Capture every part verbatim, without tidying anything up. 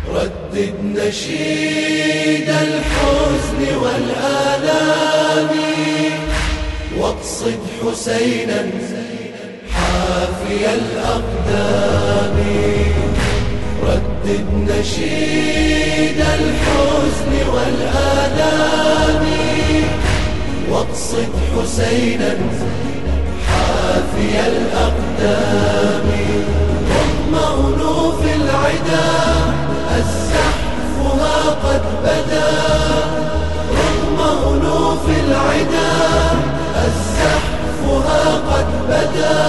ردد نشيد الحزن والآلام واقصد حسينا حافي الأقدام. ردد نشيد الحزن والآلام واقصد حسينا حافي الأقدام. رغم أنوف العدا الزحفها قد بدا. رغم أنوف العدا الزحفها قد بدا.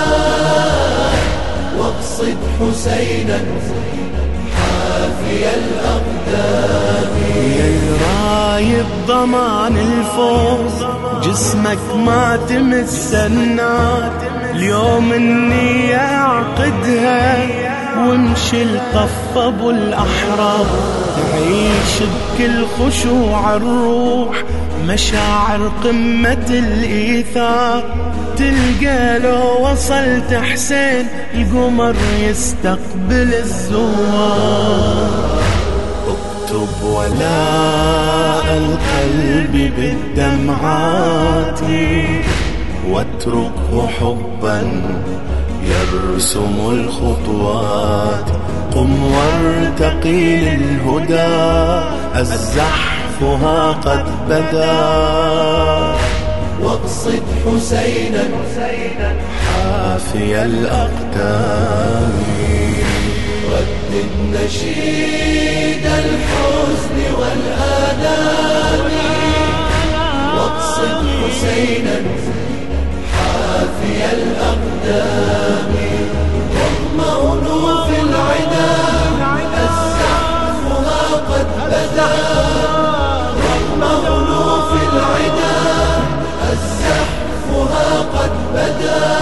واقصد حسينا حافي الأقدام. يا رايب ضمان الفوز جسمك ما تمس النار. اليوم النية اعقدها وامشي لطف ابو الاحرار. نعيش بكل خشوع الروح مشاعر قمة الايثار. تلقى لو وصلت حسين القمر يستقبل الزوار. اكتب ولاء القلب بالدمعات واتركه حبا يرسم الخطوات. قم وارتقي للهدى الزحفها قد بدا. واقصد حسينا حافي الأقدام. ردد نشيد الحزن والآلام واقصد حسينا حافي الأقدام. رغم أنوف العدا الزحفها قد بدا. رغم أنوف العدا الزحفها قد بدا.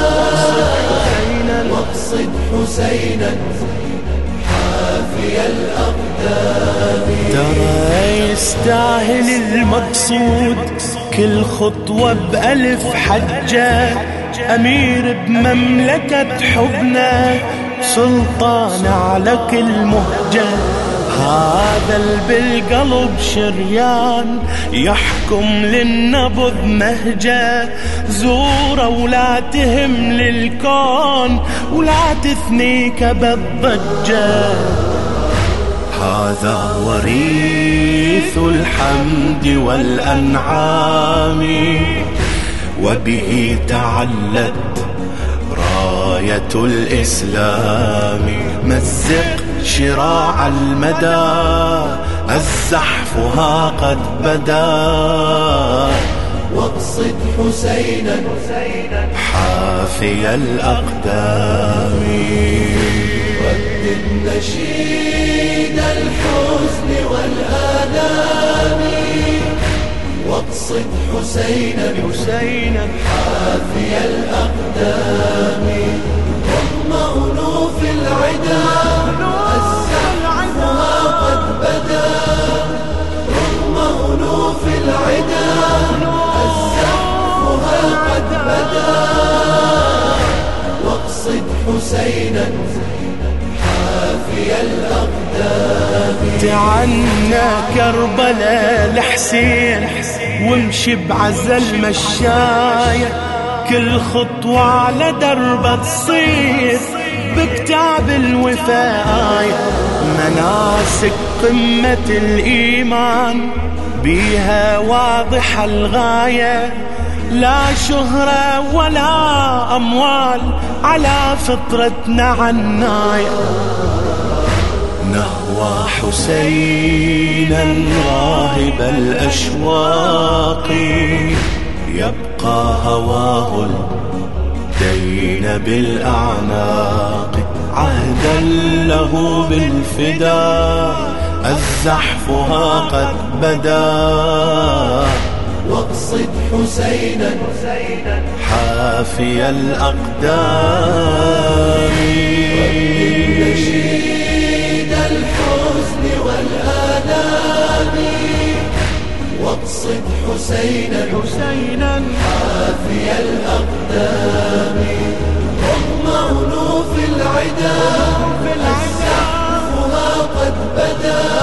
واقصد حسينا حافي الأقدام. ترى يستاهل المقصود كل خطوة بألف حجة. أمير بمملكة حبنا سلطان على كل مهجة. هذا اللي بالقلب شريان يحكم للنبض مهجة. زوره ولا تهم للكون ولا تثنيك بالضجة. هذا وريث الحمد والأنعام وبه تعلت راية الإسلام. مزق شراع المدى الزحفها قد بدا. واقصد حسينا حافي الأقدام. ردد نشيد الحزن والآلام واقصد حسينا حافي الأقدام. رغم أنوف العدا الزحفها قد بدا. رغم أنوف العدا الزحفها قد بدا. واقصد حسينا حافي الأقدام. تعنى كربلاء الحسين وامشي بعزل مشاية. كل خطوة على درب تصير بكتاب الوفاية. مناسك قمة الإيمان بيها واضحة الغاية. لا شهرة ولا أموال على فطرتنا عناية. نهوى حسينا راهب الأشواق يبقى هواه الدين بالأعناق. عهدا له بالفداء الزحفها قد بدا. واقصد حسينا حافي الأقدام. نشيد الحزن والآلام واقصد حسينا حافي الأقدام. رغم أنوف العدا الزحفها قد بدا.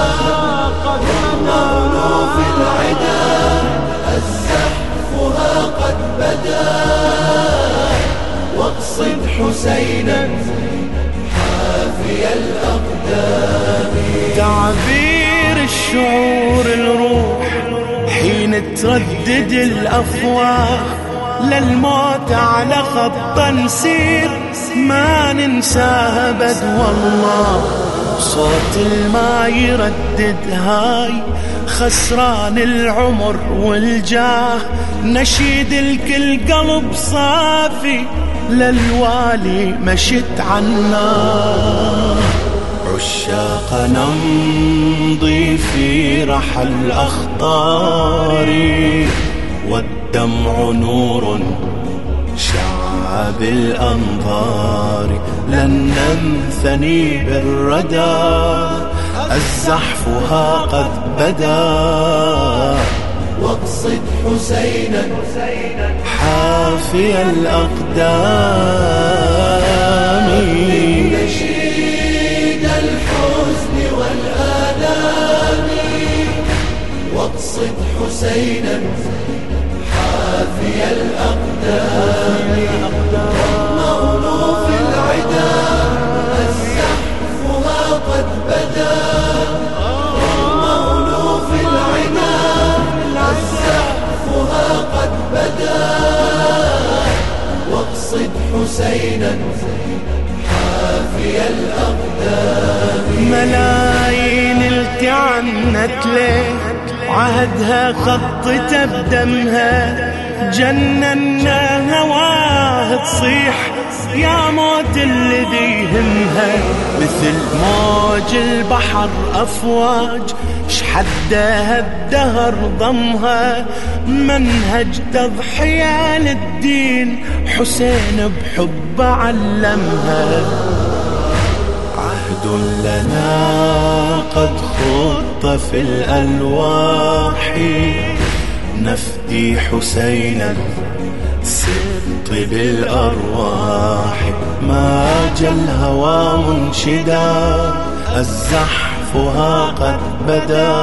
شعور الروح حين تردد الأفواه، للموت على خط نسير ما ننساها بد والله. صوت الماء يردد هاي خسران العمر والجاه، نشيد الكل قلب صافي للوالي مشت عنا. عشاق نمضي في رحل أخطاري، والدمع نور شع بالأنظار. لن ننثني بالردى الزحفها قد بدا، واقصد حسينا حافي الأقدام. نشيد الحزن والآلام، واقصد حسينا حافي الأقدام. رغم أنوف العدا الزحفها قد بدا، رغم أنوف العدا الزحفها قد بدا. واقصد حسينا حافي الأقدام. ملايين التعنت ليه عهدها خطته بدمها، جننا هواه تصيح يا موت الذي يهمها. مثل موج البحر أفواج شحدها الدهر ضمها، منهج تضحية للدين حسين بحب علمها. عهد لنا قد خط في الألواح، نفدي حسينا سبط بالأرواح. ما جا الهوى منشدا الزحفها قد بدا،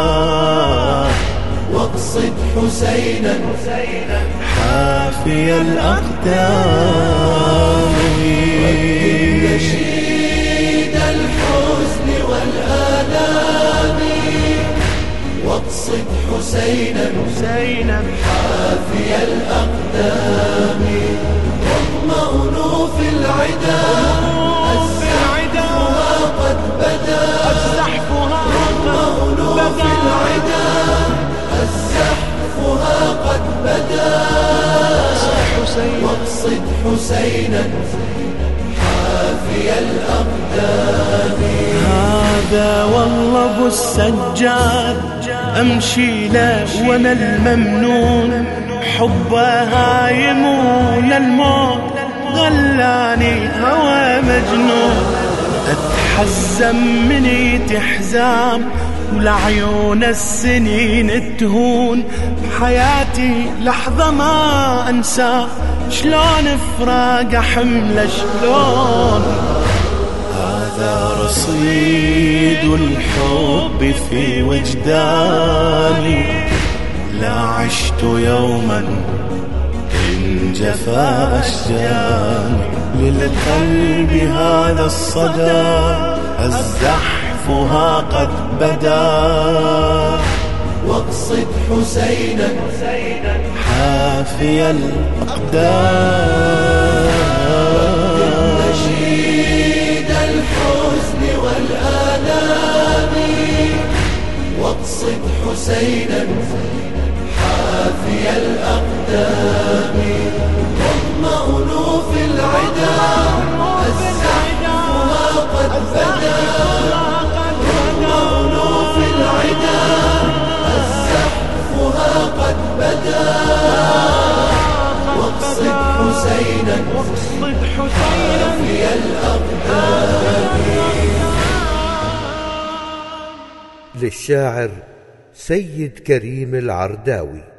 واقصد حسينا حافي الأقدام. نشيد الحزن والآلام، واقصد حسينا حافي الأقدام. رغم أنوف العدا الزحفها قد بدا، رغم أنوف العدا الزحفها قد بدا. واقصد حسينا حافي الأقدام. هذا والله ابو السجاد امشي له وانا الممنون، حبها يمون الموت غلاني هوى مجنون. اتحزم مني تحزام ولعيون السنين تهون، بحياتي لحظة ما انساه شلون فراق حمله شلون. هذا رصيد الحب في وجداني، لا عشت يوما إن جفا أشجاني. للقلب هذا الصدى الزحفها قد بدا، واقصد حسينا حافي الأقدام. نشيد الحزن والآلام، واقصد حسينا حافي الأقدام. رغم أنوف العدا الزحفها قد بدا، رغم أنوف العدا الزحفها قد بدا. واقصد حسينا حافي الأقدام. للشاعر سيد كريم العرداوي.